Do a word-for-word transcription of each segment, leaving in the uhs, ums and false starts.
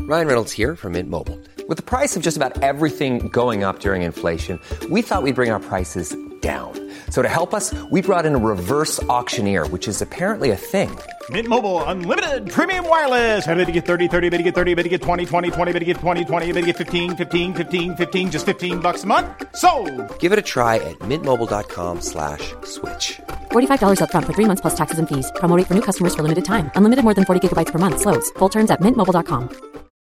Ryan Reynolds here from Mint Mobile. With the price of just about everything going up during inflation, we thought we'd bring our prices down. So to help us, we brought in a reverse auctioneer, which is apparently a thing. Mint Mobile Unlimited Premium Wireless. How to get thirty, thirty, how to get thirty, how to get twenty, twenty, twenty, how to get twenty, twenty, how to get fifteen, fifteen, fifteen, fifteen, just fifteen bucks a month? Sold! Give it a try at mintmobile.com slash switch. forty-five dollars up front for three months plus taxes and fees. Promo rate for new customers for limited time. Unlimited more than forty gigabytes per month. Slows full terms at mint mobile dot com.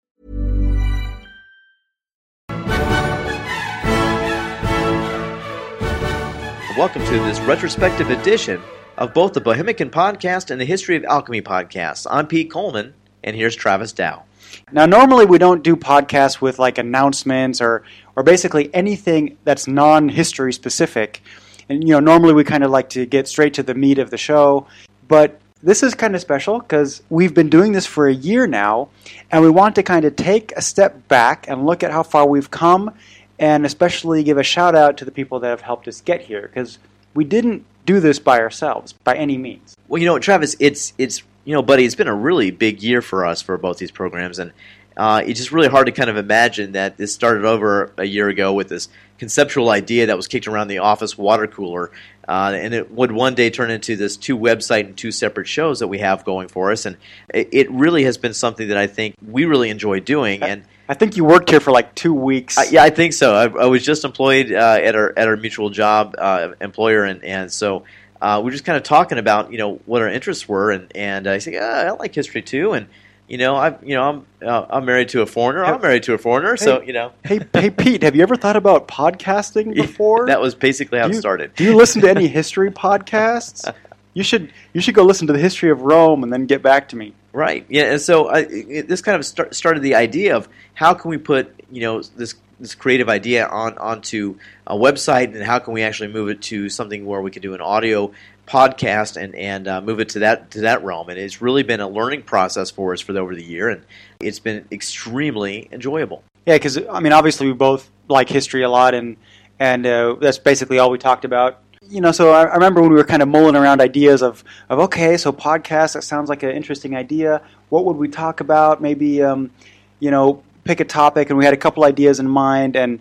Welcome to this retrospective edition of both the Bohemican Podcast and the History of Alchemy Podcast. I'm Pete Coleman, and here's Travis Dow. Now, normally we don't do podcasts with like announcements or, or basically anything that's non-history specific. And, you know, normally we kind of like to get straight to the meat of the show. But this is kind of special because we've been doing this for a year now, and we want to kind of take a step back and look at how far we've come, and especially give a shout out to the people that have helped us get here, because we didn't do this by ourselves by any means. Well, you know, Travis, it's it's you know, buddy, it's been a really big year for us for both these programs, and uh, it's just really hard to kind of imagine that this started over a year ago with this conceptual idea that was kicked around the office water cooler, uh, and it would one day turn into this two website and two separate shows that we have going for us, and it, it really has been something that I think we really enjoy doing. And I think you worked here for like two weeks. Uh, yeah, I think so. I, I was just employed uh, at our at our mutual job uh, employer, and and so uh, we were just kind of talking about you know what our interests were, and and I said, yeah, I like history too, and you know I you know I'm uh, I'm married to a foreigner. I'm married to a foreigner, hey, so you know. hey, hey, Pete, have you ever thought about podcasting before? That was basically how do it you, started. Do you listen to any history podcasts? You should you should go listen to the history of Rome and then get back to me. Right. Yeah. And so I, it, this kind of start, started the idea of how can we put you know this this creative idea on onto a website, and how can we actually move it to something where we can do an audio podcast and and uh, move it to that to that realm. And it's really been a learning process for us for the, over the year, and it's been extremely enjoyable. Yeah, because I mean, obviously we both like history a lot, and and uh, that's basically all we talked about. You know, so I, I remember when we were kind of mulling around ideas of, of okay, so podcast, that sounds like an interesting idea. What would we talk about? Maybe, um, you know, pick a topic, and we had a couple ideas in mind, and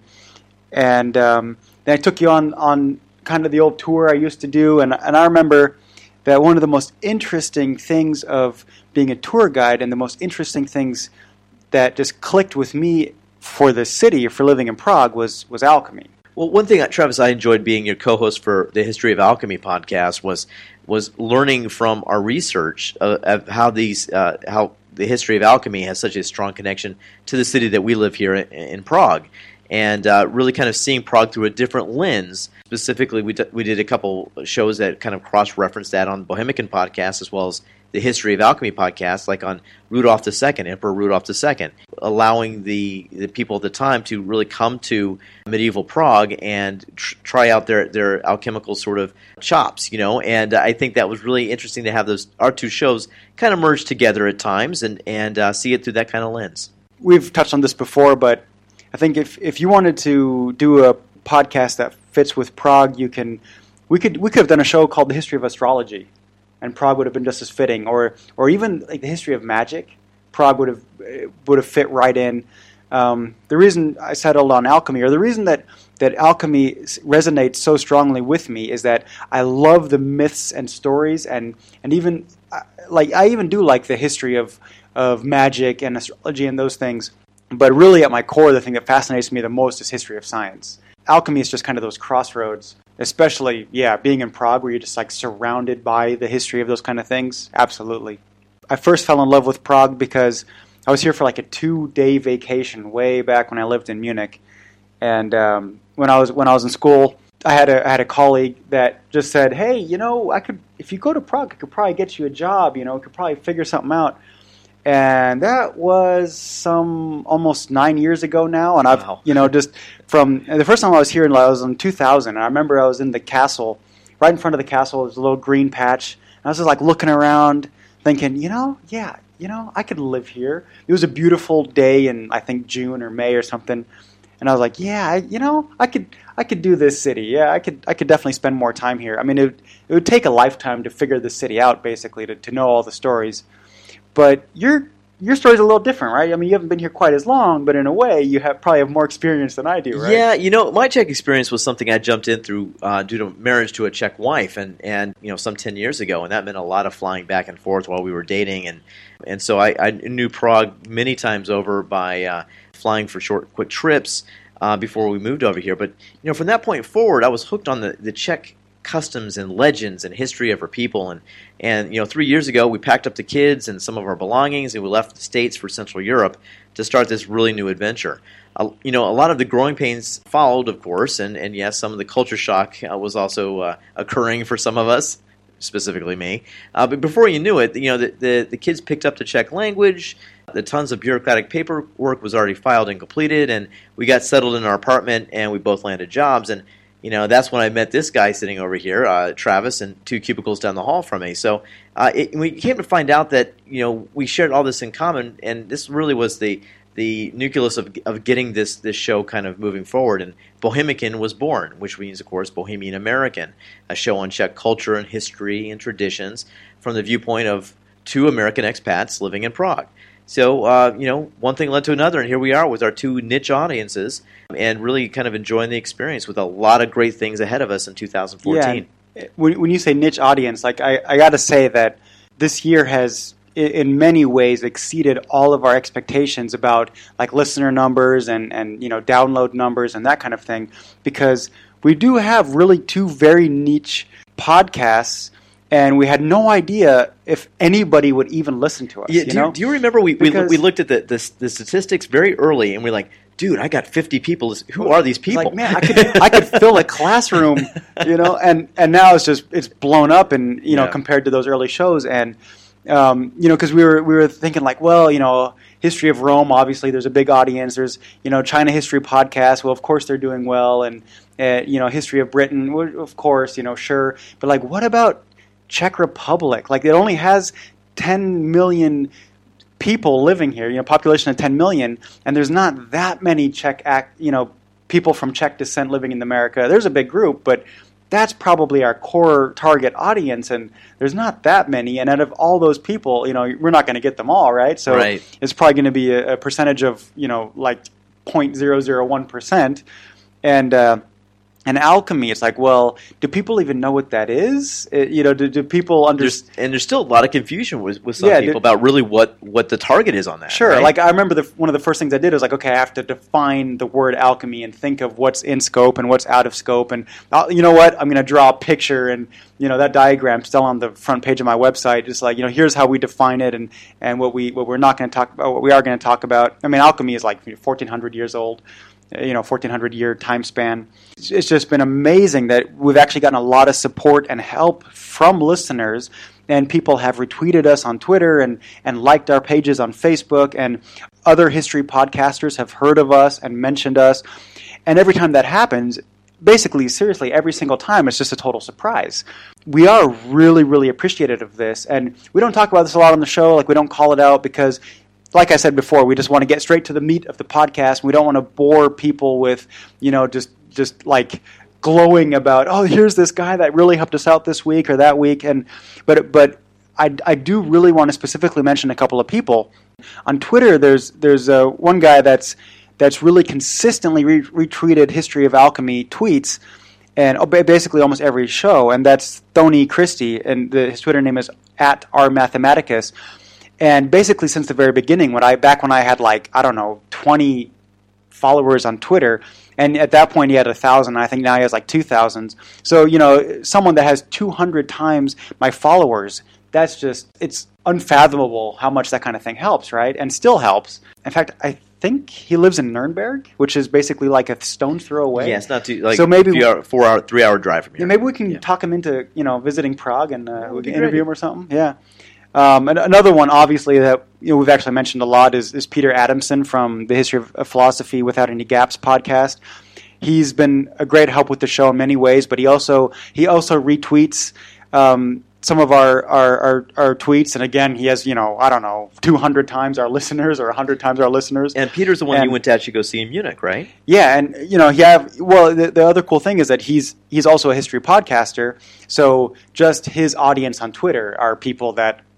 and um, then I took you on, on kind of the old tour I used to do, and and I remember that one of the most interesting things of being a tour guide, and the most interesting things that just clicked with me for the city, for living in Prague, was was alchemy. Well, one thing, Travis, I enjoyed being your co-host for the History of Alchemy podcast was was learning from our research uh, of how these uh, how the history of alchemy has such a strong connection to the city that we live here in, in Prague, and uh, really kind of seeing Prague through a different lens. Specifically, we d- we did a couple shows that kind of cross-referenced that on Bohemican podcast, as well as the History of Alchemy podcast, like on Rudolf the Second, Emperor Rudolf the Second, allowing the, the people at the time to really come to medieval Prague and tr- try out their, their alchemical sort of chops, you know. And I think that was really interesting to have those our two shows kind of merge together at times and and uh, see it through that kind of lens. We've touched on this before, but I think if if you wanted to do a podcast that fits with Prague, you can. We could we could have done a show called The History of Astrology, and Prague would have been just as fitting, or or even like the history of magic. Prague would have would have fit right in. Um, the reason I settled on alchemy, or the reason that, that alchemy resonates so strongly with me, is that I love the myths and stories, and and even like I even do like the history of of magic and astrology and those things. But really, at my core, the thing that fascinates me the most is history of science. Alchemy is just kind of those crossroads. Especially, yeah, being in Prague, where you're just like surrounded by the history of those kind of things. Absolutely. I first fell in love with Prague because I was here for like a two-day vacation way back when I lived in Munich. And um, when I was when I was in school, I had a I had a colleague that just said, "Hey, you know, I could if you go to Prague, I could probably get you a job. You know, I could probably figure something out." And that was some almost nine years ago now. And I've, wow. you know, just from the first time I was here, I was in two thousand. And I remember I was in the castle, right in front of the castle. There's a little green patch. And I was just like looking around, thinking, you know, yeah, you know, I could live here. It was a beautiful day in, I think, June or May or something. And I was like, yeah, I, you know, I could, I could do this city. Yeah, I could, I could definitely spend more time here. I mean, it, it would take a lifetime to figure the city out, basically, to, to know all the stories. But you're your story's a little different, right? I mean, you haven't been here quite as long, but in a way, you have probably have more experience than I do, right? Yeah, you know, my Czech experience was something I jumped in through uh, due to marriage to a Czech wife, and, and you know, some ten years ago, and that meant a lot of flying back and forth while we were dating, and and so I, I knew Prague many times over by uh, flying for short, quick trips uh, before we moved over here. But you know, from that point forward, I was hooked on the the Czech customs and legends and history of our people, and and you know, three years ago we packed up the kids and some of our belongings and we left the States for Central Europe to start this really new adventure. Uh, you know, a lot of the growing pains followed, of course, and and yes, some of the culture shock uh, was also uh, occurring for some of us, specifically me. Uh, but before you knew it, you know, the, the the kids picked up the Czech language. The tons of bureaucratic paperwork was already filed and completed, and we got settled in our apartment, and we both landed jobs. And you know, that's when I met this guy sitting over here, uh, Travis, and two cubicles down the hall from me. So uh, it, we came to find out that, you know, we shared all this in common, and this really was the the nucleus of of getting this this show kind of moving forward. And Bohemican was born, which means, of course, Bohemian American, a show on Czech culture and history and traditions from the viewpoint of two American expats living in Prague. So, uh, you know, one thing led to another, and here we are with our two niche audiences and really kind of enjoying the experience with a lot of great things ahead of us in two thousand fourteen. Yeah, when, when you say niche audience, like I, I got to say that this year has, in many ways, exceeded all of our expectations about like listener numbers and, and you know, download numbers and that kind of thing, because we do have really two very niche podcasts. And we had no idea if anybody would even listen to us. Yeah, you do, know? you, do you remember we, we Because- we looked at the, the the statistics very early, and we're like, dude, I got fifty people. Who are these people? Like, man, I could I could fill a classroom, you know, and, and now it's just it's blown up, and you know, Yeah. compared to those early shows, and um, you know, because we were we were thinking like, well, you know, History of Rome, obviously, there's a big audience. There's you know, China History Podcast. Well, of course, they're doing well, and uh, you know, History of Britain, well, of course, you know, sure, but like, what about Czech Republic? Like, it only has ten million people living here, you know, population of ten million, and there's not that many Czech, act, you know, people from Czech descent living in America. There's a big group, but that's probably our core target audience, and there's not that many. And out of all those people, you know, we're not going to get them all, right? So Right. it's probably going to be a, a percentage of, you know, like zero point zero zero one percent, and uh, And alchemy, it's like, well, do people even know what that is? It, you know, do, do people understand? There's, and there's still a lot of confusion with, with some Yeah, people there- about really what, what the target is on that. Sure. right? Like, I remember the, one of the first things I did was like, okay, I have to define the word alchemy and think of what's in scope and what's out of scope. And I'll, you know what? I'm going to draw a picture, and you know that diagram's still on the front page of my website. Just like, you know, here's how we define it, and, and what we what we're not going to talk about, what we are going to talk about. I mean, alchemy is like fourteen hundred years old. You know, fourteen hundred year time span. It's just been amazing that we've actually gotten a lot of support and help from listeners, and people have retweeted us on Twitter and, and liked our pages on Facebook, and other history podcasters have heard of us and mentioned us. And every time that happens, basically, seriously, every single time, it's just a total surprise. We are really, really appreciative of this, and we don't talk about this a lot on the show. Like, we don't call it out because, like I said before, we just want to get straight to the meat of the podcast. We don't want to bore people with, you know, just just like glowing about, oh, here's this guy that really helped us out this week or that week. And but but I, I do really want to specifically mention a couple of people. On Twitter, there's there's uh, one guy that's that's really consistently re- retweeted History of Alchemy tweets, and basically almost every show, and that's Thony Christie, and the, his Twitter name is at R Mathematicus. And basically, since the very beginning, when I back when I had like I don't know twenty followers on Twitter, and at that point he had a thousand. I think now he has like two thousands. So you know, someone that has two hundred times my followers, that's just it's unfathomable how much that kind of thing helps, right? And still helps. In fact, I think he lives in Nuremberg, which is basically like a stone's throw away. yeah, it's not too like So maybe- few hour, four hour, three hour drive from here. Yeah, maybe we can Yeah. talk him into you know visiting Prague, and uh, we be can great. interview him or something. Yeah. Um, and another one, obviously, that you know we've actually mentioned a lot is, is Peter Adamson from the History of, of Philosophy Without Any Gaps podcast. He's been a great help with the show in many ways, but he also he also retweets um, some of our, our, our, our tweets. And again, he has you know I don't know two hundred times our listeners or one hundred times our listeners. And Peter's the one And- you went to actually go see in Munich, right? Yeah, and you know, he have well. The, the other cool thing is that he's he's also a history podcaster. So just his audience on Twitter are people that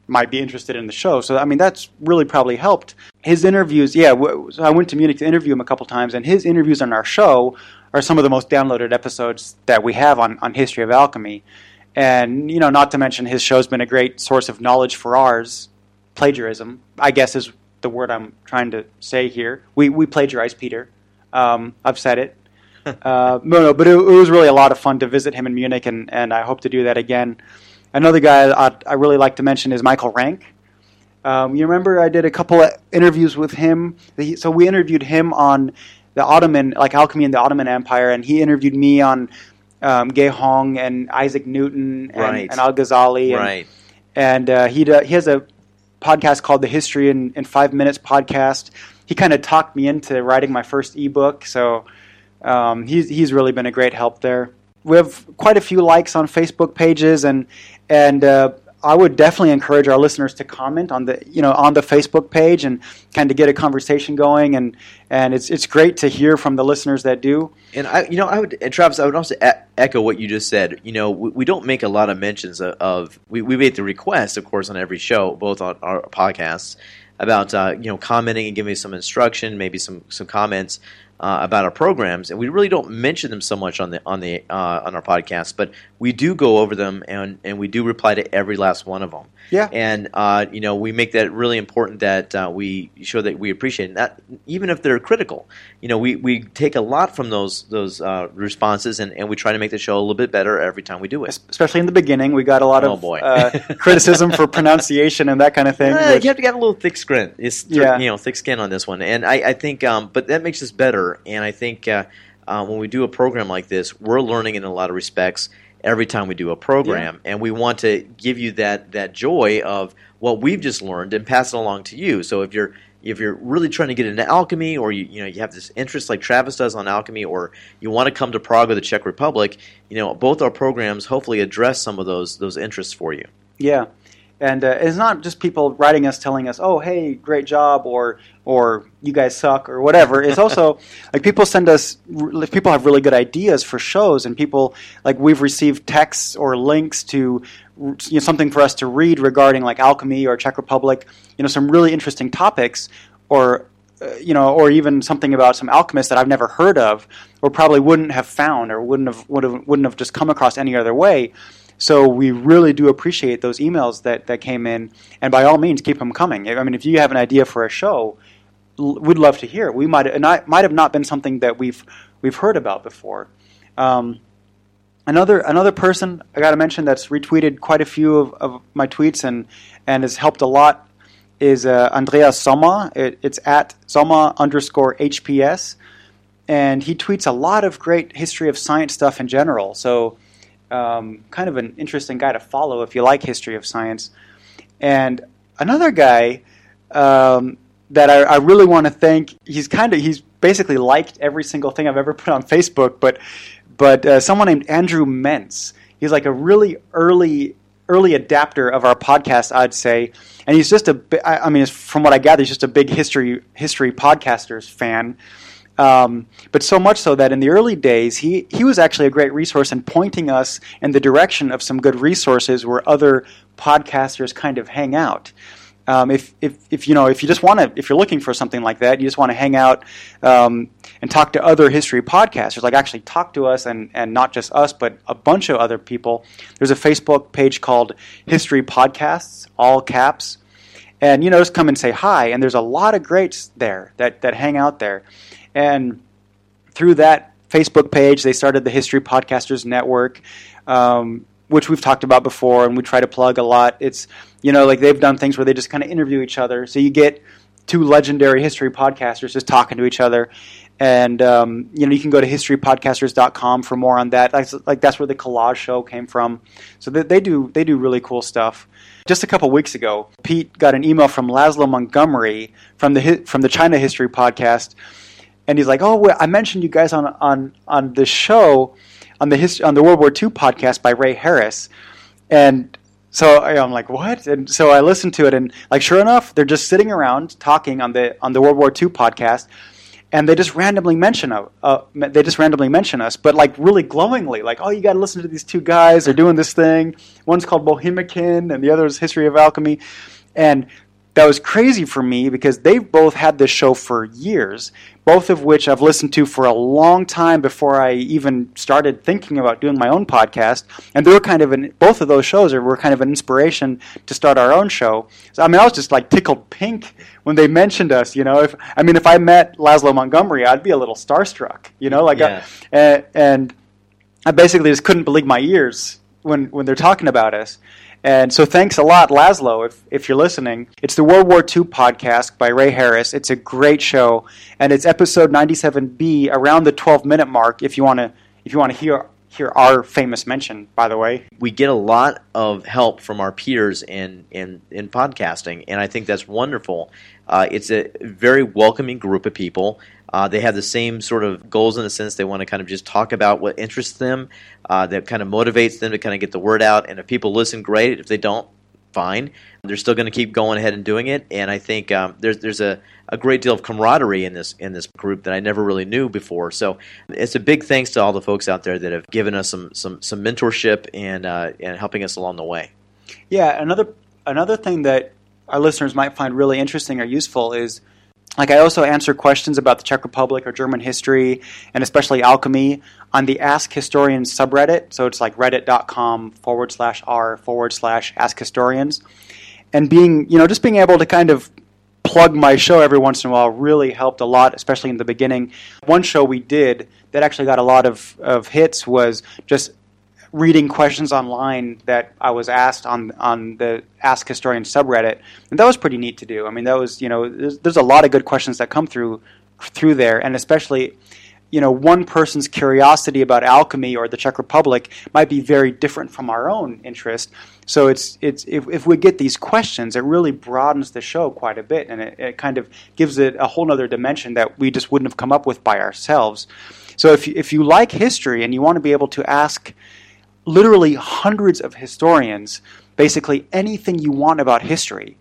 might be interested in the show. So, I mean, that's really probably helped. His interviews, yeah, w- so I went to Munich to interview him a couple times, and his interviews on our show are some of the most downloaded episodes that we have on, on History of Alchemy. And, you know, not to mention his show's been a great source of knowledge for ours. Plagiarism, I guess, is the word I'm trying to say here. We we plagiarize Peter. Um, I've said it. uh, no, no, but it, it was really a lot of fun to visit him in Munich, and, and I hope to do that again. Another guy I, I really like to mention is Michael Rank. Um, you remember I did a couple of interviews with him. He, so we interviewed him on the Ottoman, like alchemy in the Ottoman Empire, and he interviewed me on um, Ge Hong and Isaac Newton and, right. and Al-Ghazali. And, right. And uh, he uh, he has a podcast called the History in, in Five Minutes podcast. He kind of talked me into writing my first ebook, so um, he's he's really been a great help there. We have quite a few likes on Facebook pages, and and uh, I would definitely encourage our listeners to comment on the you know on the Facebook page and kind of get a conversation going. And, and it's it's great to hear from the listeners that do. And I you know I would and Travis I would also e- echo what you just said. You know we, we don't make a lot of mentions of, of we we made the request, of course, on every show, both on our podcasts, about uh, you know commenting and giving some instruction, maybe some some comments uh, about our programs, and we really don't mention them so much on the on the uh, on our podcast, but we do go over them, and and we do reply to every last one of them. Yeah, and uh, you know we make that really important that uh, we show that we appreciate that, even if they're critical. You know we, we take a lot from those those uh, responses, and, and we try to make the show a little bit better every time we do it. Especially in the beginning, we got a lot oh, of boy. uh, criticism for pronunciation and that kind of thing. Uh, which, you have to get a little thick skin. It's yeah. you know thick skin on this one, and I, I think, um, but that makes us better. And I think uh, uh, when we do a program like this, we're learning in a lot of respects every time we do a program, yeah. and we want to give you that that joy of what we've just learned and pass it along to you. So if you're if you're really trying to get into alchemy, or you you know you have this interest like Travis does on alchemy, or you want to come to Prague or the Czech Republic, you know both our programs hopefully address some of those those interests for you. Yeah. And uh, it's not just people writing us telling us, oh, hey, great job, or or you guys suck, or whatever. It's also, like, people send us, people have really good ideas for shows, and people, like, we've received texts or links to, you know, something for us to read regarding, like, alchemy or Czech Republic, you know, some really interesting topics, or, uh, you know, or even something about some alchemists that I've never heard of, or probably wouldn't have found, or wouldn't have, would have, wouldn't have just come across any other way. So we really do appreciate those emails that, that came in, and by all means, keep them coming. I mean, if you have an idea for a show, l- we'd love to hear it. We might, and I might have not been something that we've we've heard about before. Um, another another person I got to mention that's retweeted quite a few of, of my tweets and and has helped a lot is uh, Andreas Sommer. It, it's at Sommer underscore H P S, and he tweets a lot of great history of science stuff in general. So. Um, kind of an interesting guy to follow if you like history of science. And another guy um, that I, I really want to thank, he's kind of he's basically liked every single thing I've ever put on Facebook, but but uh, someone named Andrew Mentz. He's like a really early early adapter of our podcast, I'd say, and he's just a I, I mean, from what I gather, he's just a big history history podcasters fan. Um, but so much so that in the early days, he, he was actually a great resource in pointing us in the direction of some good resources where other podcasters kind of hang out. Um, if, if, if, you know, if you just want to, if you're looking for something like that, you just want to hang out um, and talk to other history podcasters, like actually talk to us and, and not just us, but a bunch of other people. There's a Facebook page called History Podcasts, all caps. And, you know, just come and say hi. And there's a lot of greats there that, that hang out there. And through that Facebook page, they started the History Podcasters Network, um, which we've talked about before, and we try to plug a lot. It's, you know, like they've done things where they just kind of interview each other. So you get two legendary history podcasters just talking to each other. And, um, you know, you can go to history podcasters dot com for more on that. That's, like, that's where the Collage Show came from. So they, they do they do really cool stuff. Just a couple weeks ago, Pete got an email from Laszlo Montgomery from the from the China History Podcast. And he's like, "Oh, well, I mentioned you guys on on on the show, on the history on the World War Two podcast by Ray Harris," and so I'm like, "What?" And so I listened to it, and like, sure enough, they're just sitting around talking on the on the World War Two podcast, and they just randomly mention uh, uh, they just randomly mention us, but like really glowingly, like, oh, you got to listen to these two guys. They're doing this thing. One's called Bohemican, and the other is History of Alchemy, and that was crazy for me because they've both had this show for years, both of which I've listened to for a long time before I even started thinking about doing my own podcast. And they were kind of an, both of those shows were kind of an inspiration to start our own show. So, I mean, I was just like tickled pink when they mentioned us. You know, if I mean, if I met Laszlo Montgomery, I'd be a little starstruck. You know, like, yeah. I, and, and I basically just couldn't believe my ears when when they're talking about us. And so thanks a lot, Laszlo, if, if you're listening. It's the World War Two podcast by Ray Harris. It's a great show, and it's episode ninety-seven B, around the twelve-minute mark, if you want to if you want to hear hear our famous mention, by the way. We get a lot of help from our peers in, in, in podcasting, and I think that's wonderful. Uh, it's a very welcoming group of people. Uh, they have the same sort of goals in a sense. They want to kind of just talk about what interests them, uh, that kind of motivates them to kind of get the word out. And if people listen, great. If they don't, fine. They're still going to keep going ahead and doing it. And I think um, there's there's a, a great deal of camaraderie in this in this group that I never really knew before. So it's a big thanks to all the folks out there that have given us some some, some mentorship and uh, and helping us along the way. Yeah, another another thing that our listeners might find really interesting or useful is, like, I also answer questions about the Czech Republic or German history, and especially alchemy, on the Ask Historians subreddit. So it's like reddit.com forward slash r forward slash Ask Historians. And being, you know, just being able to kind of plug my show every once in a while really helped a lot, especially in the beginning. One show we did that actually got a lot of, of hits was just reading questions online that I was asked on on the Ask Historian subreddit, and that was pretty neat to do. I mean, that was, you know, there's, there's a lot of good questions that come through through there, and especially, you know, one person's curiosity about alchemy or the Czech Republic might be very different from our own interest. So it's it's if, if we get these questions, it really broadens the show quite a bit, and it, it kind of gives it a whole other dimension that we just wouldn't have come up with by ourselves. So if you, if you like history and you want to be able to ask literally hundreds of historians basically anything you want about history,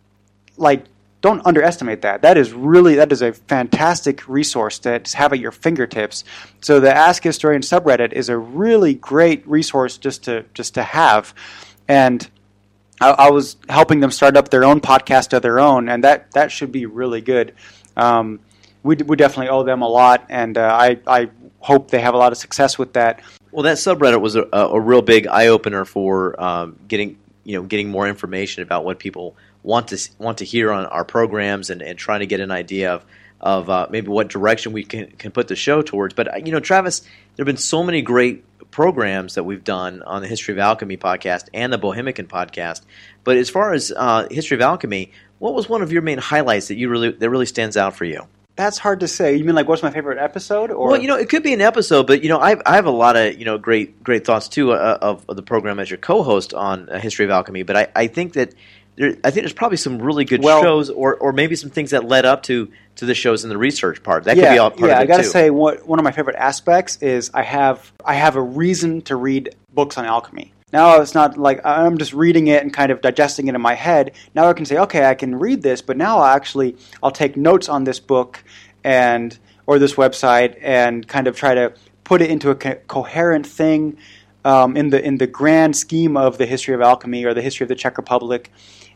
like, don't underestimate that. That is really, that is a fantastic resource to have at your fingertips. So the Ask Historian subreddit is a really great resource just to just to have. And I, I was helping them start up their own podcast of their own, and that, that should be really good. Um, we, we definitely owe them a lot, and uh, I, I hope they have a lot of success with that. Well, that subreddit was a, a real big eye opener for um, getting you know getting more information about what people want to want to hear on our programs, and, and trying to get an idea of of uh, maybe what direction we can can put the show towards. But you know, Travis, there have been so many great programs that we've done on the History of Alchemy podcast and the Bohemican podcast. But as far as uh, History of Alchemy, what was one of your main highlights that you really that really stands out for you? That's hard to say. You mean like what's my favorite episode? Or? Well, you know, it could be an episode, but you know, I I have a lot of you know great great thoughts too uh, of, of the program as your co-host on uh, History of Alchemy. But I, I think that there, I think there's probably some really good well, shows, or or maybe some things that led up to, to the shows in the research part. That yeah, could be all part yeah, of it I gotta too. say, what, one of my favorite aspects is I have I have a reason to read books on alchemy. Now it's not like I'm just reading it and kind of digesting it in my head. Now I can say, okay, I can read this, but now I actually I'll take notes on this book and or this website and kind of try to put it into a co- coherent thing um, in the in the grand scheme of the history of alchemy or the history of the Czech Republic,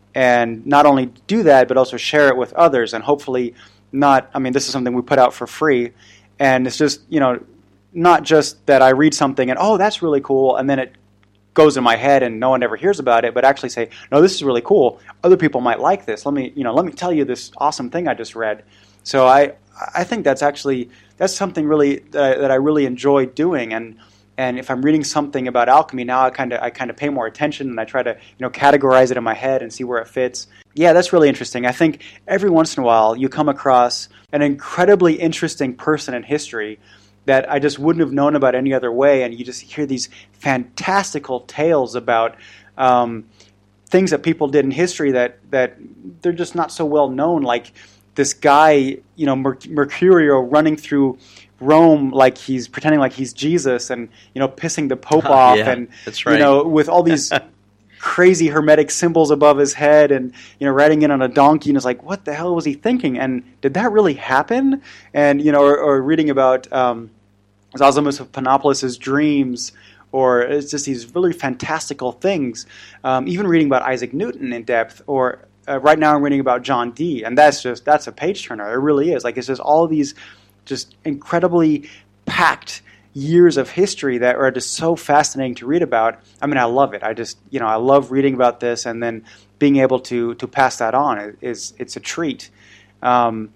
and not only do that but also share it with others, and hopefully not. I mean, this is something we put out for free, and it's just, you know, not just that I read something and oh, that's really cool, and then it goes in my head and no one ever hears about it, but actually say, no, this is really cool. Other people might like this. Let me, you know, let me tell you this awesome thing I just read. So I, I think that's actually that's something really uh, that I really enjoy doing. And and if I'm reading something about alchemy now, I kind of I kind of pay more attention and I try to you know categorize it in my head and see where it fits. Yeah, that's really interesting. I think every once in a while you come across an incredibly interesting person in history that I just wouldn't have known about any other way, and you just hear these fantastical tales about um, things that people did in history that that they're just not so well known, like this guy, you know, Merc- Mercurio running through Rome like he's pretending like he's Jesus, and you know, pissing the Pope Oh, off, yeah, and that's right. you know, with all these crazy hermetic symbols above his head, and you know, riding in on a donkey, and it's like, what the hell was he thinking? And did that really happen? And you know, or, or reading about um, Zosimus of Panopolis' dreams, or it's just these really fantastical things. Um, even reading about Isaac Newton in depth, or uh, right now I'm reading about John Dee, and that's just that's a page turner. It really is. Like, it's just all these just incredibly packed years of history that are just so fascinating to read about. I mean, I love it. I just, you know, I love reading about this, and then being able to to pass that on is it's a treat. Um,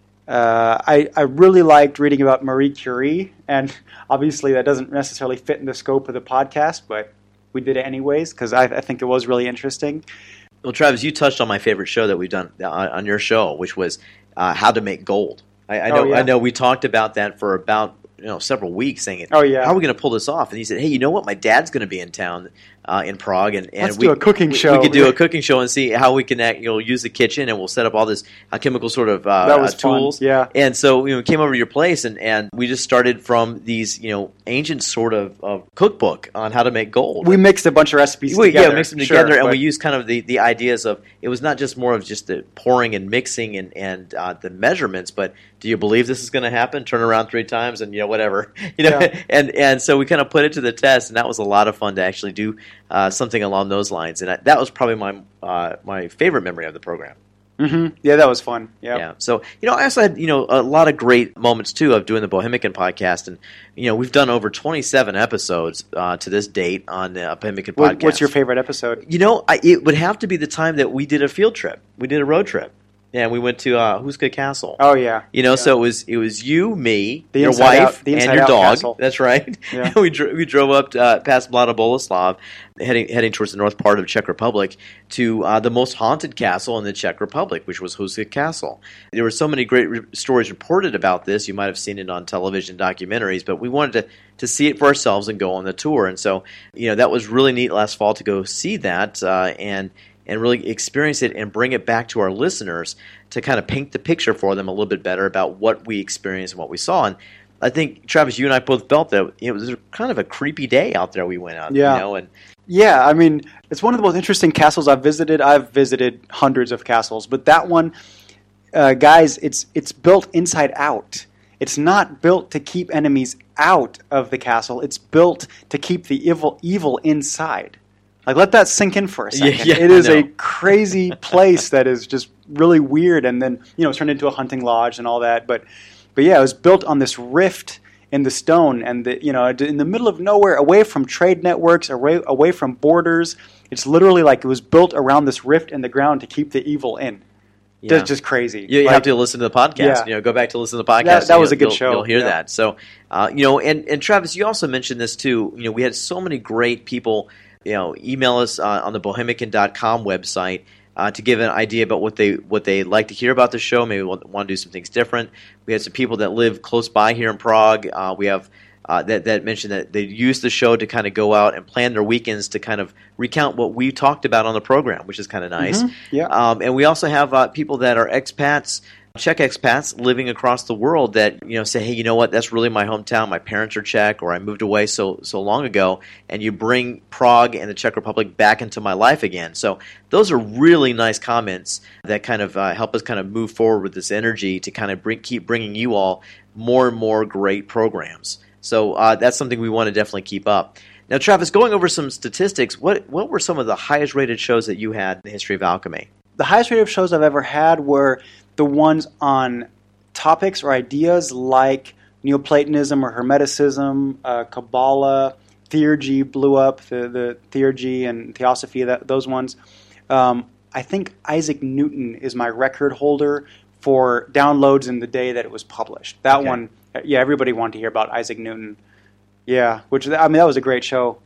uh, I I really liked reading about Marie Curie, and obviously that doesn't necessarily fit in the scope of the podcast, but we did it anyways because I, I think it was really interesting. Well, Travis, you touched on my favorite show that we've done on, on your show, which was uh, How to Make Gold. I, I know. Oh, yeah. I know. We talked about that for about you know several weeks, saying, "Oh yeah, how are we going to pull this off?" And he said, "Hey, you know what? My dad's going to be in town uh, in Prague, and, and let's we do a cooking we, show. We could do a cooking show and see how we can act, you know use the kitchen, and we'll set up all this alchemical sort of uh, that was uh, tools. Fun. Yeah, and so you know, we came over to your place, and, and we just started from these you know ancient sort of, of cookbook on how to make gold. We mixed a bunch of recipes we, together. Yeah, mixed them sure, together, and but... we used kind of the, the ideas of it was not just more of just the pouring and mixing and and uh, the measurements, but do you believe this is going to happen? Turn around three times, and you know whatever, you know, yeah. and and so we kind of put it to the test, and that was a lot of fun to actually do uh, something along those lines, and I, that was probably my uh, my favorite memory of the program. Mm-hmm. Yeah, that was fun. Yep. Yeah. So, you know, I also had, you know, a lot of great moments, too, of doing the Bohemican podcast. And, you know, we've done over twenty-seven episodes uh, to this date on the Bohemican what, podcast. What's your favorite episode? You know, I, it would have to be the time that we did a field trip. We did a road trip. Yeah, we went to uh, Huska Castle. Oh yeah, you know, yeah. so it was it was you, me, the your wife, out, the and your out dog. Castle. That's right. Yeah. And we dro- we drove up to, uh, past Mlada Boleslav, heading heading towards the north part of Czech Republic to uh, the most haunted castle in the Czech Republic, which was Huska Castle. There were so many great re- stories reported about this. You might have seen it on television documentaries, but we wanted to to see it for ourselves and go on the tour. And so, you know, that was really neat last fall to go see that uh, and. and really experience it and bring it back to our listeners to kind of paint the picture for them a little bit better about what we experienced and what we saw. And I think, Travis, you and I both felt that it was kind of a creepy day out there we went out. Yeah. You know, and yeah, I mean, it's one of the most interesting castles I've visited. I've visited hundreds of castles, but that one, uh, guys, it's it's built inside out. It's not built to keep enemies out of the castle. It's built to keep the evil evil inside. Like, let that sink in for a second. Yeah, yeah, it is I know. a crazy place that is just really weird, and then, you know, it's turned into a hunting lodge and all that. But, but yeah, it was built on this rift in the stone, and the, you know, in the middle of nowhere, away from trade networks, away away from borders. It's literally like it was built around this rift in the ground to keep the evil in. Yeah. It's just crazy. You, you like, have to listen to the podcast. Yeah. You know, go back to listen to the podcast. That, that and was a you'll- good you'll- show. You'll hear Yeah. that. So, uh, you know, and, and Travis, you also mentioned this too. You know, we had so many great people. You know, email us uh, on the bohemican dot com website uh, to give an idea about what they what they like to hear about the show. Maybe want, want to do some things different. We had some people that live close by here in Prague. Uh, we have uh, that that mentioned that they use the show to kind of go out and plan their weekends to kind of recount what we talked about on the program, which is kind of nice. Mm-hmm. Yeah. Um, and we also have uh, people that are expats. Czech expats living across the world that, you know, say, hey, you know what, that's really my hometown. My parents are Czech, or I moved away so so long ago, and you bring Prague and the Czech Republic back into my life again. So those are really nice comments that kind of uh, help us kind of move forward with this energy to kind of bring, keep bringing you all more and more great programs. So uh, that's something we want to definitely keep up. Now, Travis, going over some statistics, what what were some of the highest rated shows that you had in the history of alchemy? The highest rated shows I've ever had were the ones on topics or ideas like Neoplatonism or Hermeticism, uh, Kabbalah, Theurgy blew up, the, the Theurgy and Theosophy, that, those ones. Um, I think Isaac Newton is my record holder for downloads in the day that it was published. That Okay. one, yeah, everybody wanted to hear about Isaac Newton. Yeah, which, I mean, that was a great show.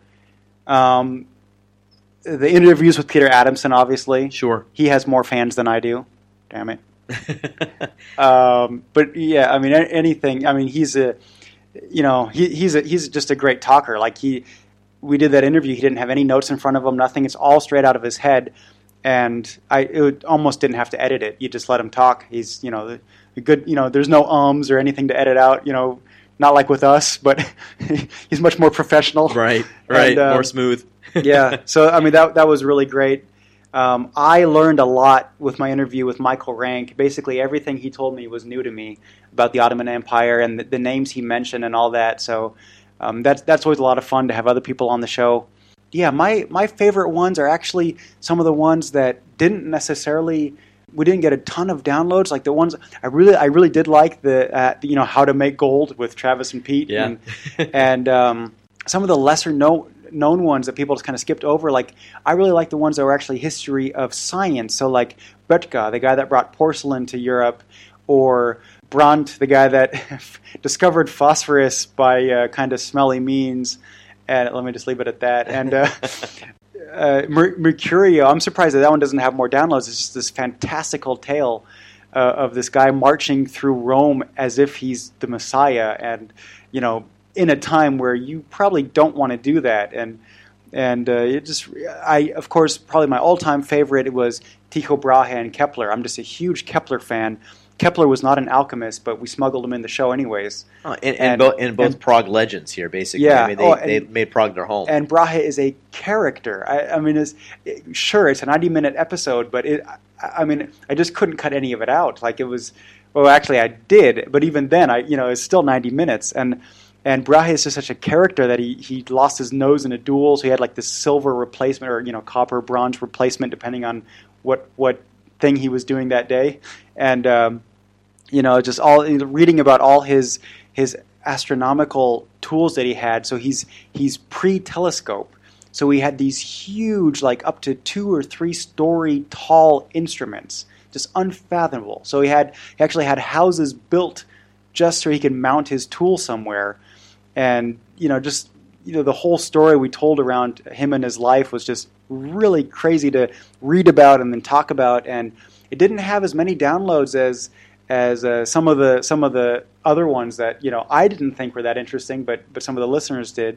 Um, the interviews with Peter Adamson, obviously. Sure. He has more fans than I do. Damn it. um, but yeah, I mean, a- anything. I mean, he's a, you know, he, he's a, he's just a great talker. Like he, we did that interview. He didn't have any notes in front of him. Nothing. It's all straight out of his head. And I it would, almost didn't have to edit it. You just let him talk. He's, you know, the, the good. You know, there's no ums or anything to edit out. You know, not like with us, but he's much more professional. Right, right, And, uh, more smooth. Yeah, so I mean that that was really great. Um, I learned a lot with my interview with Michael Rank. Basically, everything he told me was new to me about the Ottoman Empire and the, the names he mentioned and all that. So um, that's that's always a lot of fun to have other people on the show. Yeah, my my favorite ones are actually some of the ones that didn't necessarily. We didn't get a ton of downloads. Like the ones I really, I really did like the, uh, you know, how to make gold with Travis and Pete, yeah. and, and um, some of the lesser known known ones that people just kind of skipped over. Like I really like the ones that were actually history of science. So like Böttger, the guy that brought porcelain to Europe, or Brandt, the guy that discovered phosphorus by uh, kind of smelly means. And let me just leave it at that. And uh, uh, Mer- Mercurio, I'm surprised that that one doesn't have more downloads. It's just this fantastical tale uh, of this guy marching through Rome as if he's the Messiah, and you know, in a time where you probably don't want to do that. And and uh, it just, I of course, probably my all-time favorite was Tycho Brahe and Kepler. I'm just a huge Kepler fan. Kepler was not an alchemist, but we smuggled him in the show anyways. Oh, and, and, and, bo- and both and, Prague legends here, basically. Yeah, I mean, they, oh, and, they made Prague their home. And Brahe is a character. I, I mean, it's, it, sure, it's a ninety-minute episode, but it, I, I mean, I just couldn't cut any of it out. Like it was, well, actually, I did, but even then, I, you know, it's still ninety minutes. And and Brahe is just such a character that he he lost his nose in a duel, so he had like this silver replacement or you know copper bronze replacement depending on what what thing he was doing that day, and. Um, You know, just all reading about all his his astronomical tools that he had. So he's he's pre-telescope. So he had these huge, like up to two or three story tall instruments, just unfathomable. So he had he actually had houses built just so he could mount his tool somewhere, and you know, just you know, the whole story we told around him and his life was just really crazy to read about and then talk about. And it didn't have as many downloads as. as uh, some of the some of the other ones that you know I didn't think were that interesting, but but some of the listeners did.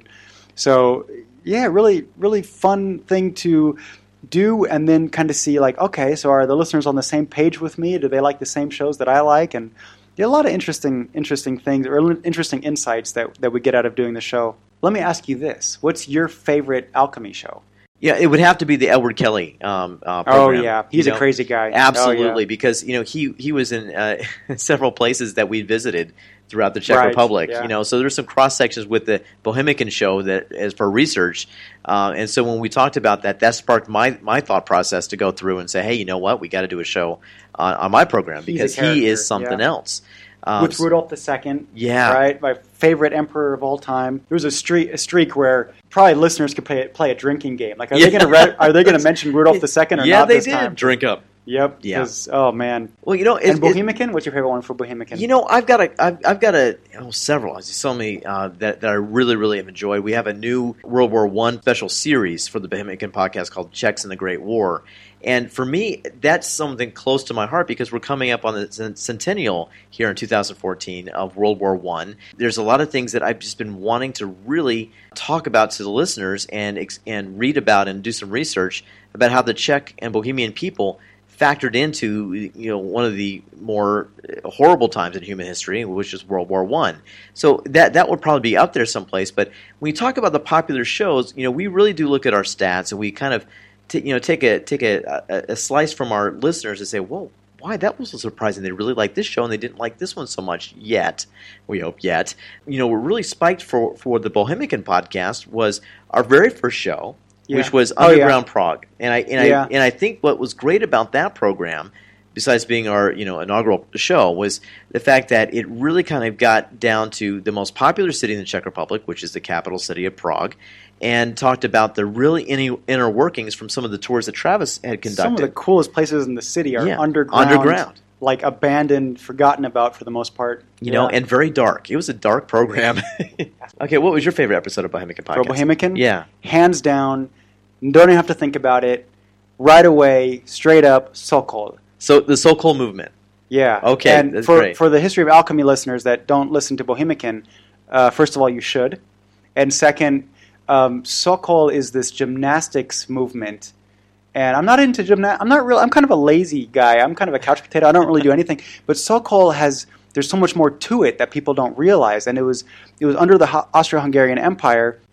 So yeah, really really fun thing to do, and then kind of see like, okay, so are the listeners on the same page with me? Do they like the same shows that I like? And yeah, a lot of interesting interesting things or interesting insights that that we get out of doing the show. Let me ask you this: what's your favorite alchemy show? Yeah, it would have to be the Edward Kelly um, uh, program. Oh yeah, he's you a know? crazy guy. Absolutely, oh, yeah. because you know he he was in uh, several places that we visited throughout the Czech right, Republic. Yeah. You know, so there's some cross sections with the Bohemican show that is for research, uh, and so when we talked about that, that sparked my my thought process to go through and say, hey, you know what, we got to do a show on, on my program He's because he is something yeah. else. Um, With Rudolph the Second, yeah, right, my favorite emperor of all time. There was a streak, a streak where probably listeners could play play a drinking game. Like, are yeah. they going to re- are they going to mention Rudolph the Second or yeah, not they this did. time? Drink up. Yep. Yeah. Oh man. Well, you know, it, and Bohemican. It, what's your favorite one for Bohemican? You know, I've got a, I've, I've got a, oh, several. There's so many uh, that that I really, really have enjoyed. We have a new World War One special series for the Bohemican podcast called Czechs in the Great War, and for me, that's something close to my heart because we're coming up on the centennial here in two thousand fourteen of World War One. There's a lot of things that I've just been wanting to really talk about to the listeners and and read about and do some research about how the Czech and Bohemian people factored into, you know, one of the more horrible times in human history, which is World War One. So that that would probably be up there someplace. But when you talk about the popular shows, you know, we really do look at our stats and we kind of, t- you know, take a take a, a, a slice from our listeners and say, whoa, why, that was so surprising. They really liked this show and they didn't like this one so much yet. We hope yet. You know, we're really spiked for for the Bohemican podcast was our very first show. Yeah. Which was Underground oh, yeah. Prague, and I and yeah. I and I think what was great about that program, besides being our you know inaugural show, was the fact that it really kind of got down to the most popular city in the Czech Republic, which is the capital city of Prague, and talked about the really inner, inner workings from some of the tours that Travis had conducted. Some of the coolest places in the city are yeah. underground, underground, like abandoned, forgotten about for the most part. You yeah. know, and very dark. It was a dark program. Okay, what was your favorite episode of Bohemican Podcast? For Bohemican? Yeah. Hands down, don't even have to think about it. Right away, straight up, Sokol. So the Sokol movement. Yeah. Okay, and that's for, great. For the History of Alchemy listeners that don't listen to Bohemican, uh, first of all, you should. And second, um, Sokol is this gymnastics movement. And I'm not into gymnastics. I'm not real. I'm kind of a lazy guy. I'm kind of a couch potato. I don't really do anything. But Sokol has... There's so much more to it that people don't realize. And it was it was under the Austro-Hungarian Empire.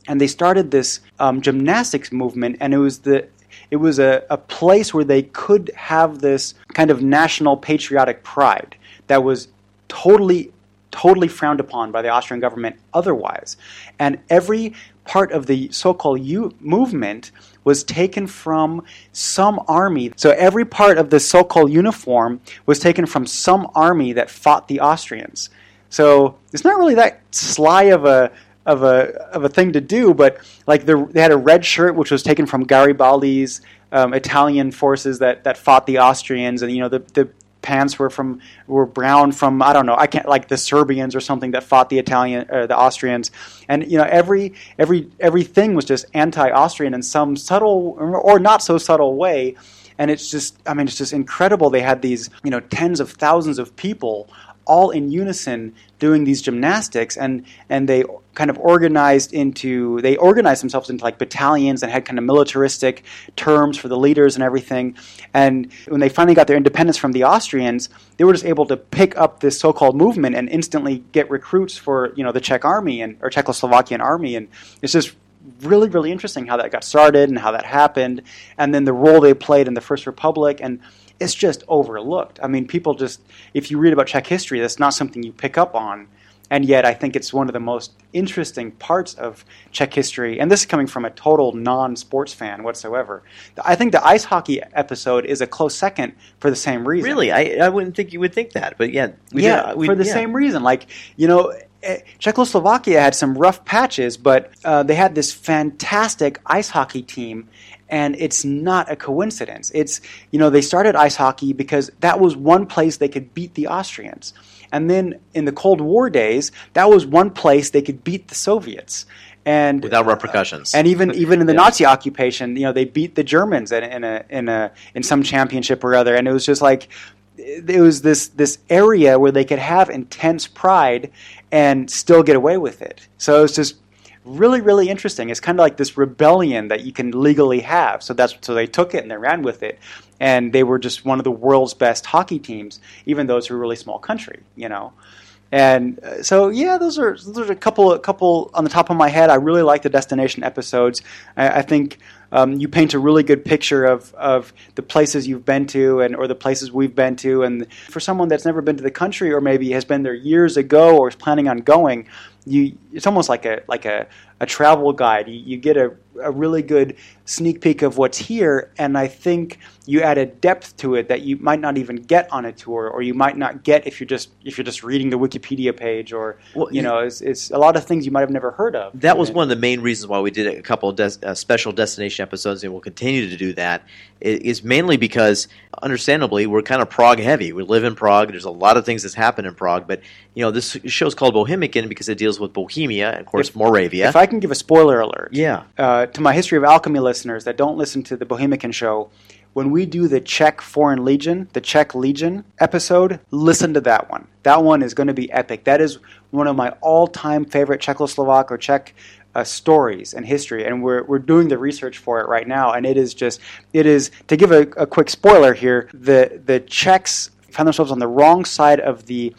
and they started this um, gymnastics movement, and it was the it was a, a place where they could have this kind of national patriotic pride that was totally, totally frowned upon by the Austrian government otherwise. And every part of the so-called U movement was taken from some army. So every part of the so-called uniform was taken from some army that fought the Austrians. So it's not really that sly of a of a of a thing to do, but like the, they had a red shirt which was taken from Garibaldi's um, Italian forces that, that fought the Austrians, and you know the the pants were from were brown from I don't know I can't like the Serbians or something that fought the Italian uh, the Austrians, and you know every every everything was just anti-Austrian in some subtle or not so subtle way, and it's just I mean it's just incredible. They had these you know tens of thousands of people all in unison doing these gymnastics, and and they kind of organized into they organized themselves into like battalions and had kind of militaristic terms for the leaders and everything. And when they finally got their independence from the Austrians, they were just able to pick up this so-called movement and instantly get recruits for you know the Czech army and or Czechoslovakian army. And it's just really really interesting how that got started and how that happened, and then the role they played in the First Republic. And it's just overlooked. I mean, people just, if you read about Czech history, that's not something you pick up on. And yet I think it's one of the most interesting parts of Czech history. And this is coming from a total non-sports fan whatsoever. I think the ice hockey episode is a close second for the same reason. Really? I, I wouldn't think you would think that. But yeah. We yeah, did, we, for the yeah. same reason. Like, you know, Czechoslovakia had some rough patches, but uh, they had this fantastic ice hockey team. And it's not a coincidence. It's, you know, they started ice hockey because that was one place they could beat the Austrians. And then in the Cold War days, that was one place they could beat the Soviets. And without repercussions. Uh, and even even in the yeah. Nazi occupation, you know, they beat the Germans in, in a in a in some championship or other. And it was just like it was this this area where they could have intense pride and still get away with it. So it's just really, really interesting. It's kind of like this rebellion that you can legally have. So that's so they took it and they ran with it, and they were just one of the world's best hockey teams, even though it's a really small country, you know. And uh, so yeah, those are those are a couple a couple on the top of my head. I really like the destination episodes. I, I think um, you paint a really good picture of of the places you've been to and or the places we've been to. And for someone that's never been to the country or maybe has been there years ago or is planning on going, you it's almost like a like a, a travel guide. You, you get a, a really good sneak peek of what's here, and I think you add a depth to it that you might not even get on a tour, or you might not get if you're just if you're just reading the Wikipedia page, or well, you know, it's, it's a lot of things you might have never heard of. That was one of the main reasons why we did a couple of des- uh, special destination episodes, and we'll continue to do that. Is mainly because, understandably, we're kind of Prague heavy. We live in Prague. There's a lot of things that's happened in Prague, but you know, this show's called Bohemican because it deals with Bohemia and, of course, if, Moravia. If I can give a spoiler alert, yeah, uh, to my History of Alchemy listeners that don't listen to the Bohemican show, when we do the Czech Foreign Legion, the Czech Legion episode, listen to that one. That one is going to be epic. That is one of my all-time favorite Czechoslovak or Czech uh, stories and history, and we're we're doing the research for it right now. And it is just it is to give a, a quick spoiler here. The the Czechs found themselves on the wrong side of the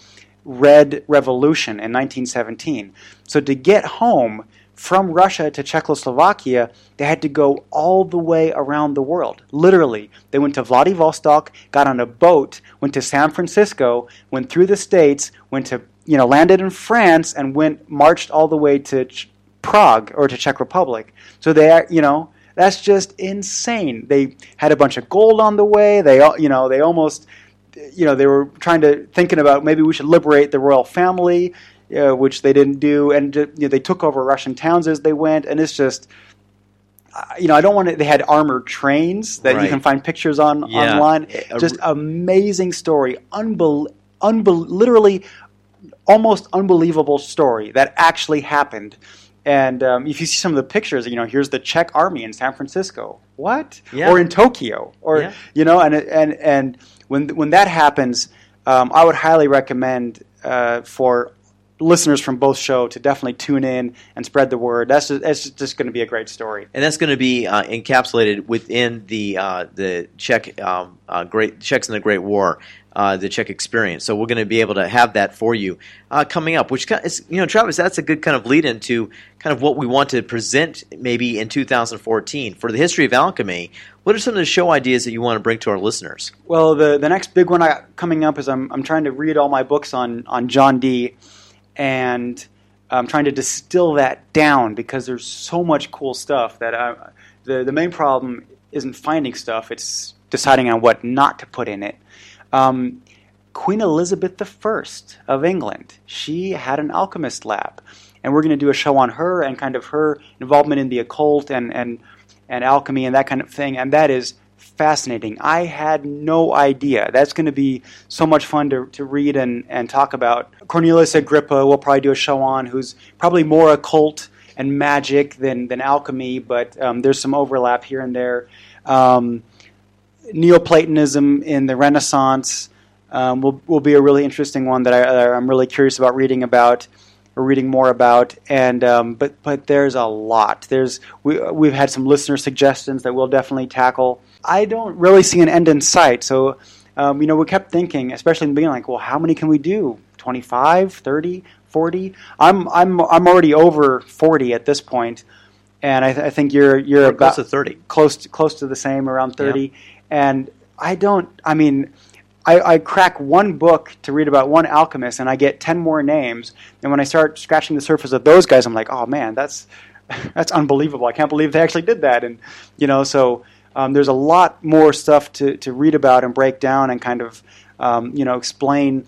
Red Revolution in nineteen seventeen. So to get home from Russia to Czechoslovakia, they had to go all the way around the world. Literally, they went to Vladivostok, got on a boat, went to San Francisco, went through the States, went to you know landed in France, and went marched all the way to Ch- Prague or to Czech Republic. So they are, you know, that's just insane. They had a bunch of gold on the way. They, you know, they almost, you know, they were trying to thinking about maybe we should liberate the royal family. Uh, which they didn't do, and you know, they took over Russian towns as they went, and it's just, uh, you know, I don't want to. They had armored trains that right. you can find pictures on yeah. online. A, just amazing story, unbel- unbel- literally almost unbelievable story that actually happened. And um, if you see some of the pictures, you know, here's the Czech army in San Francisco. What? Yeah. Or in Tokyo, or yeah. you know, and and and when when that happens, um, I would highly recommend uh, for listeners from both show to definitely tune in and spread the word. That's just, that's just going to be a great story, and that's going to be uh, encapsulated within the uh, the Czech um, uh, great Czechs in the Great War. uh, the Czech experience. So we're going to be able to have that for you uh, coming up, which is, you know, Travis, that's a good kind of lead into kind of what we want to present maybe in two thousand fourteen. For the history of alchemy, what are some of the show ideas that you want to bring to our listeners? Well, the, the next big one I, coming up is I'm I'm trying to read all my books on, on John Dee, and I'm trying to distill that down because there's so much cool stuff that I, the the main problem isn't finding stuff; it's deciding on what not to put in it. Um, Queen Elizabeth the First of England, she had an alchemist lab, and we're going to do a show on her and kind of her involvement in the occult and and and alchemy and that kind of thing, and that is fascinating. I had no idea. That's going to be so much fun to, to read and, and talk about. Cornelius Agrippa we'll probably do a show on, who's probably more occult and magic than, than alchemy, but um, there's some overlap here and there. Um, Neoplatonism in the Renaissance um, will will be a really interesting one that I, I'm really curious about reading about. Or reading more about, and um, but but there's a lot. There's we we've had some listener suggestions that we'll definitely tackle. I don't really see an end in sight. So um, you know, we kept thinking, especially in the beginning, like, well, how many can we do? twenty-five, thirty, forty? I'm I'm I'm already over forty at this point, and I, th- I think you're you're We're about close to thirty, close to, close to the same, around thirty. Yeah. And I don't. I mean. I, I crack one book to read about one alchemist, and I get ten more names. And when I start scratching the surface of those guys, I'm like, oh man, that's that's unbelievable. I can't believe they actually did that. And you know, so um, there's a lot more stuff to, to read about and break down and kind of um, you know explain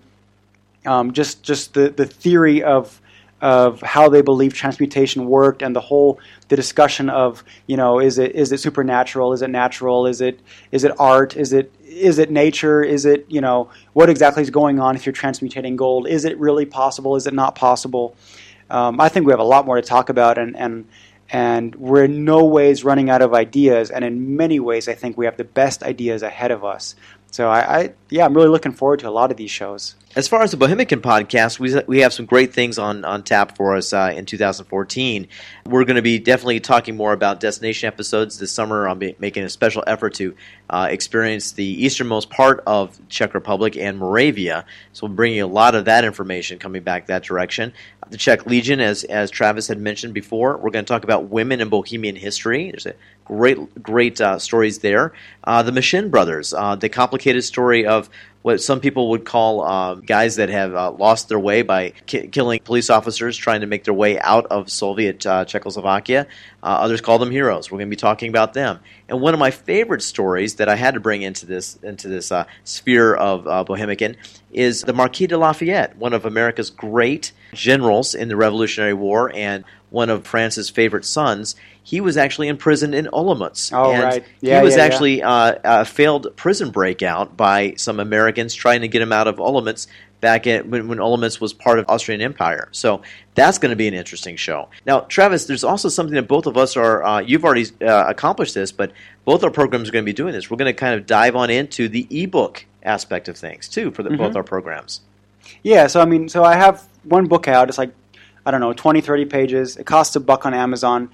um, just just the, the theory of of how they believe transmutation worked, and the whole the discussion of, you know, is it is it supernatural, is it natural, is it is it art, is it is it nature, is it, you know, what exactly is going on if you're transmutating gold, is it really possible, is it not possible? Um, I think we have a lot more to talk about, and and and we're in no ways running out of ideas, and in many ways I think we have the best ideas ahead of us. So I, I yeah, I'm really looking forward to a lot of these shows. As far as the Bohemican podcast, we we have some great things on, on tap for us uh, in two thousand fourteen. We're going to be definitely talking more about destination episodes this summer. I'll be making a special effort to uh, experience the easternmost part of Czech Republic and Moravia. So we'll bring you a lot of that information coming back that direction. The Czech Legion, as as Travis had mentioned before, we're going to talk about women in Bohemian history. There's a great great uh, stories there. Uh, the Machin brothers, uh, the complicated story of what some people would call uh, guys that have uh, lost their way by ki- killing police officers trying to make their way out of Soviet uh, Czechoslovakia. Uh, others call them heroes. We're going to be talking about them. And one of my favorite stories that I had to bring into this into this uh, sphere of uh, Bohemican is the Marquis de Lafayette, one of America's great generals in the Revolutionary War and one of France's favorite sons. He was actually imprisoned in Olomouc. Oh, and right. Yeah, he was yeah, actually yeah. Uh, a failed prison breakout by some Americans trying to get him out of Olomouc back at, when, when Olomouc was part of Austrian Empire. So that's going to be an interesting show. Now, Travis, there's also something that both of us are, uh, you've already uh, accomplished this, but both our programs are going to be doing this. We're going to kind of dive on into the ebook aspect of things, too, for the, mm-hmm. both our programs. Yeah, so I mean, so I have one book out. It's like, I don't know, twenty, thirty pages. It costs a buck on Amazon.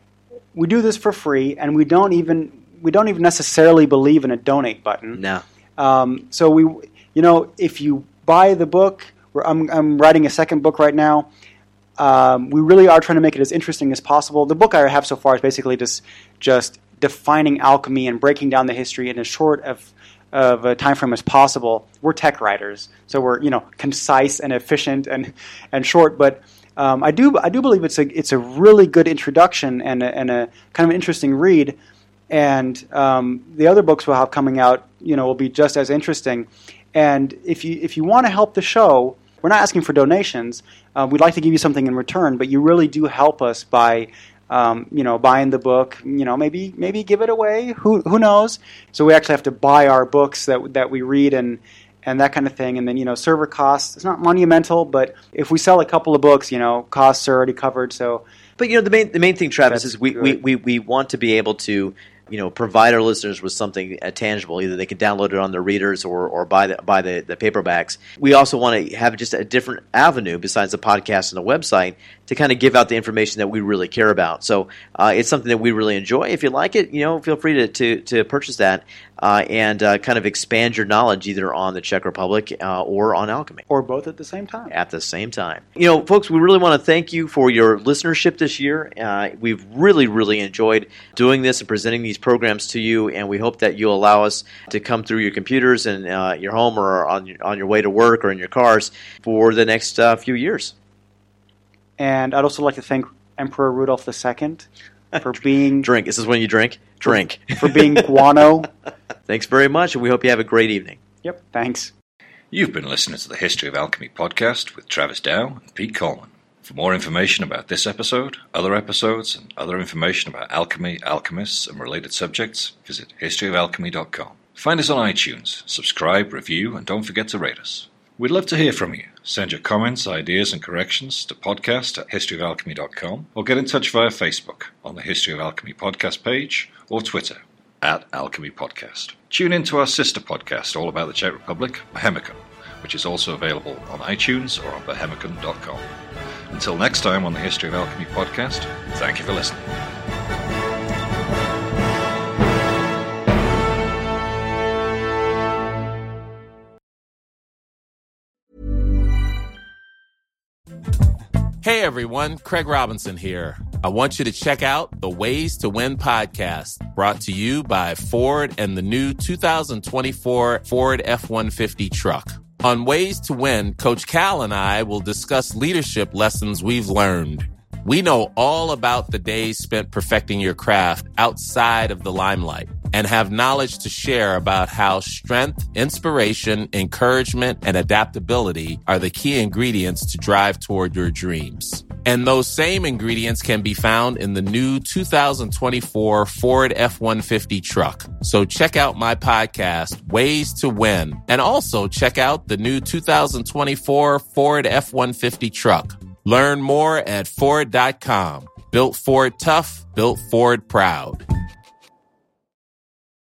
We do this for free, and we don't even we don't even necessarily believe in a donate button. No. Um, so we, you know, if you buy the book, we're, I'm I'm writing a second book right now. Um, we really are trying to make it as interesting as possible. The book I have so far is basically just just defining alchemy and breaking down the history in as short of of a time frame as possible. We're tech writers, so we're, you know, concise and efficient and and short, but. Um, I do I do believe it's a it's a really good introduction and a, and a kind of an interesting read, and um, the other books we'll have coming out, you know, will be just as interesting. And if you if you want to help the show, we're not asking for donations. Uh, we'd like to give you something in return, but you really do help us by um, you know buying the book. You know, maybe maybe give it away. Who who knows? So we actually have to buy our books that that we read and. and that kind of thing. And then, you know, server costs, it's not monumental, but if we sell a couple of books, you know, costs are already covered. So, But, you know, the main the main thing, Travis, is we, we, we, we want to be able to, you know, provide our listeners with something uh, tangible. Either they can download it on their readers or, or buy the buy the, the paperbacks. We also want to have just a different avenue besides the podcast and the website to kind of give out the information that we really care about. So uh, it's something that we really enjoy. If you like it, you know, feel free to to, to purchase that. uh, and uh, kind of expand your knowledge either on the Czech Republic uh, or on alchemy. Or both at the same time. At the same time. You know, folks, we really want to thank you for your listenership this year. Uh, we've really, really enjoyed doing this and presenting these programs to you, and we hope that you'll allow us to come through your computers and uh, your home or on your, on your way to work or in your cars for the next uh, few years. And I'd also like to thank Emperor Rudolph the Second for being... Drink. Is this when you drink? Drink. For, for being guano. Thanks very much, and we hope you have a great evening. Yep, thanks. You've been listening to the History of Alchemy podcast with Travis Dow and Pete Coleman. For more information about this episode, other episodes, and other information about alchemy, alchemists, and related subjects, visit history of alchemy dot com. Find us on iTunes, subscribe, review, and don't forget to rate us. We'd love to hear from you. Send your comments, ideas, and corrections to podcast at history of alchemy dot com or get in touch via Facebook on the History of Alchemy podcast page or Twitter at Alchemy Podcast. Tune in to our sister podcast all about the Czech Republic, Bohemicon, which is also available on iTunes or on bohemicon dot com. Until next time on the History of Alchemy podcast, thank you for listening. Hey everyone, Craig Robinson here. I want you to check out the Ways to Win podcast, brought to you by Ford and the new two thousand twenty-four Ford F one fifty truck. On Ways to Win, Coach Cal and I will discuss leadership lessons we've learned. We know all about the days spent perfecting your craft outside of the limelight and have knowledge to share about how strength, inspiration, encouragement, and adaptability are the key ingredients to drive toward your dreams. And those same ingredients can be found in the new two thousand twenty-four Ford F one fifty truck. So check out my podcast, Ways to Win, and also check out the new two thousand twenty-four Ford F one fifty truck. Learn more at Ford dot com. Built Ford tough, built Ford proud.